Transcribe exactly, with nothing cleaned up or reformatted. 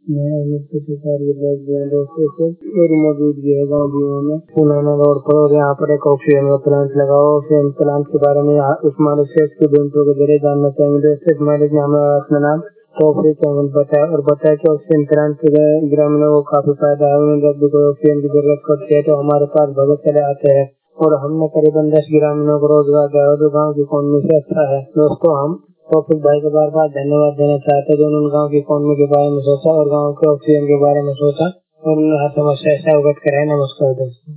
मैं अमित सरकारी दोस्तों से मेरी मौजूदगी है गाँव जीवन में पुराना रोड पर, और यहाँ पर एक ऑक्सीजन का प्लांट लगा हुआ। ऑक्सीजन प्लांट के बारे में उस मालिक से स्टूडेंटों के जरिए जानना चाहेंगे। दोस्तों, इस मालिक ने हमें अपना नाम टॉपरी चैनल बताया और बताया कि ऑक्सीजन प्लांट के ग्रामीणों को काफी फायदा है। उन्हें जब भी कोई ऑक्सीजन की जरूरत पड़ती है तो हमारे पास भगत चले आते हैं, और हमने करीबन दस ग्रामीणों को रोजगार दिया है जो गाँव की इकोनॉमी से अच्छा है। दोस्तों, हम टॉपिक भाई को बार बार धन्यवाद देना चाहते हैं, जिन्होंने गांव की इकोनॉमी के बारे में सोचा और गांव के ऑक्सीजन के बारे में सोचा और उन्हें हर समस्या से अवगत कराया। नमस्कार दोस्तों।